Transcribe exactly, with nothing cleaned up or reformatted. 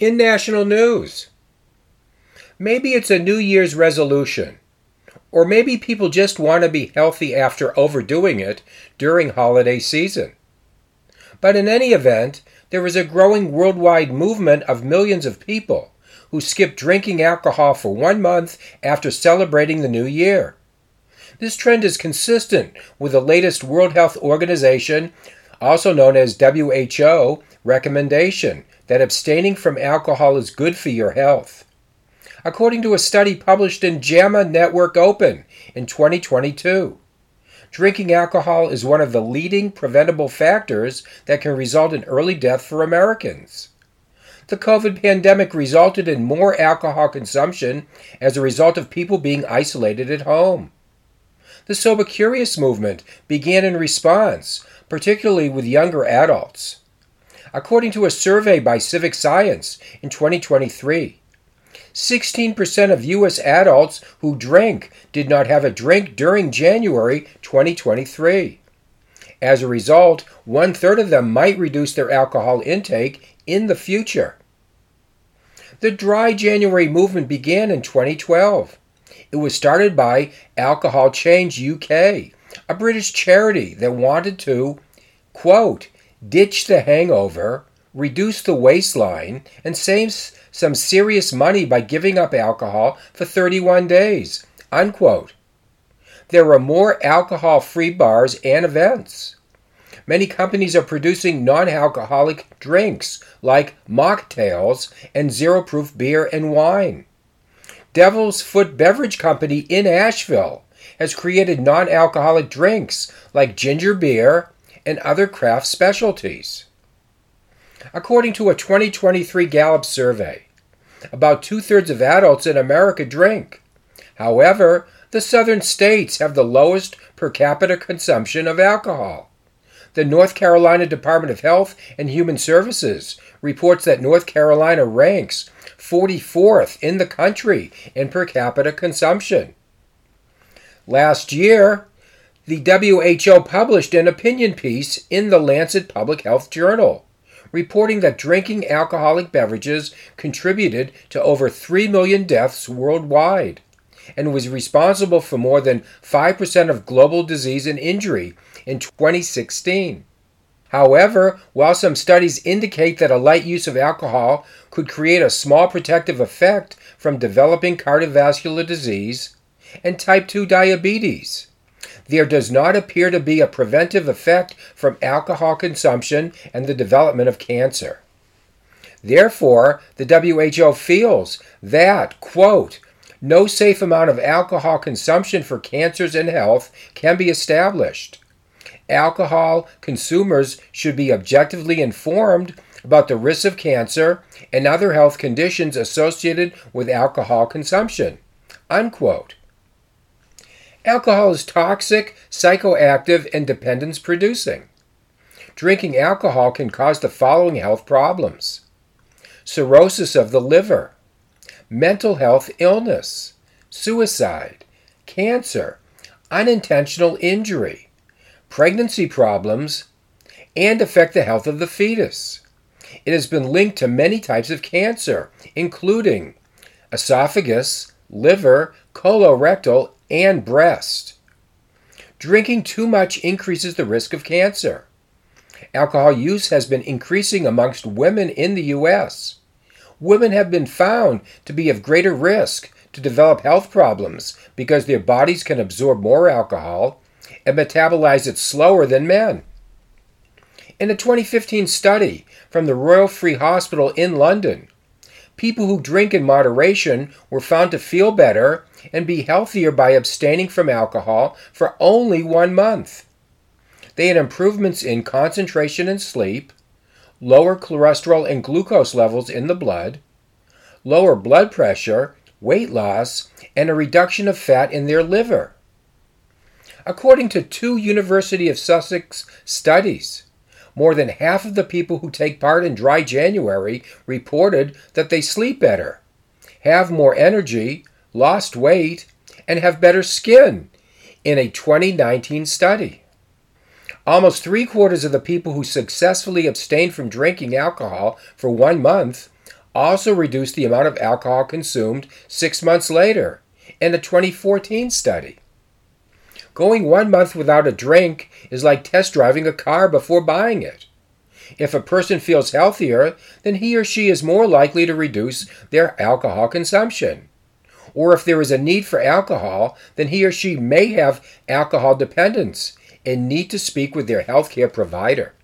In national news, maybe it's a New Year's resolution, or maybe people just want to be healthy after overdoing it during holiday season. But in any event, there is a growing worldwide movement of millions of people who skip drinking alcohol for one month after celebrating the new year. This trend is consistent with the latest World Health Organization, also known as W H O, recommendation that abstaining from alcohol is good for your health. According to a study published in JAMA Network Open in twenty twenty-two, drinking alcohol is one of the leading preventable factors that can result in early death for Americans. The COVID pandemic resulted in more alcohol consumption as a result of people being isolated at home. The Sober Curious movement began in response, particularly with younger adults. According to a survey by Civic Science in twenty twenty-three, sixteen percent of U S adults who drink did not have a drink during January twenty twenty-three. As a result, one-third of them might reduce their alcohol intake in the future. The Dry January movement began in twenty twelve. It was started by Alcohol Change U K, a British charity that wanted to, quote, ditch the hangover, reduce the waistline, and save some serious money by giving up alcohol for thirty-one days, unquote. There are more alcohol-free bars and events. Many companies are producing non-alcoholic drinks like mocktails and zero-proof beer and wine. Devil's Foot Beverage Company in Asheville has created non-alcoholic drinks like ginger beer and other craft specialties. According to a twenty twenty-three Gallup survey, about two-thirds of adults in America drink. However, the southern states have the lowest per capita consumption of alcohol. The North Carolina Department of Health and Human Services reports that North Carolina ranks forty-fourth in the country in per capita consumption. Last year, the W H O published an opinion piece in the Lancet Public Health Journal, reporting that drinking alcoholic beverages contributed to over three million deaths worldwide and was responsible for more than five percent of global disease and injury in twenty sixteen. However, while some studies indicate that a light use of alcohol could create a small protective effect from developing cardiovascular disease and type two diabetes, there does not appear to be a preventive effect from alcohol consumption and the development of cancer. Therefore, the W H O feels that, quote, no safe amount of alcohol consumption for cancers and health can be established. Alcohol consumers should be objectively informed about the risks of cancer and other health conditions associated with alcohol consumption, unquote. Alcohol is toxic, psychoactive, and dependence-producing. Drinking alcohol can cause the following health problems: cirrhosis of the liver, mental health illness, suicide, cancer, unintentional injury, pregnancy problems, and affect the health of the fetus. It has been linked to many types of cancer, including esophagus, liver, colorectal, and breast. Drinking too much increases the risk of cancer. Alcohol use has been increasing amongst women in the U S. Women have been found to be of greater risk to develop health problems because their bodies can absorb more alcohol and metabolize it slower than men. In a twenty fifteen study from the Royal Free Hospital in London, people who drink in moderation were found to feel better and be healthier by abstaining from alcohol for only one month. They had improvements in concentration and sleep, lower cholesterol and glucose levels in the blood, lower blood pressure, weight loss, and a reduction of fat in their liver. According to two University of Sussex studies, more than half of the people who take part in Dry January reported that they sleep better, have more energy, lost weight, and have better skin in a twenty nineteen study. Almost three-quarters of the people who successfully abstained from drinking alcohol for one month also reduced the amount of alcohol consumed six months later in a twenty fourteen study. Going one month without a drink is like test driving a car before buying it. If a person feels healthier, then he or she is more likely to reduce their alcohol consumption. Or if there is a need for alcohol, then he or she may have alcohol dependence and need to speak with their healthcare provider.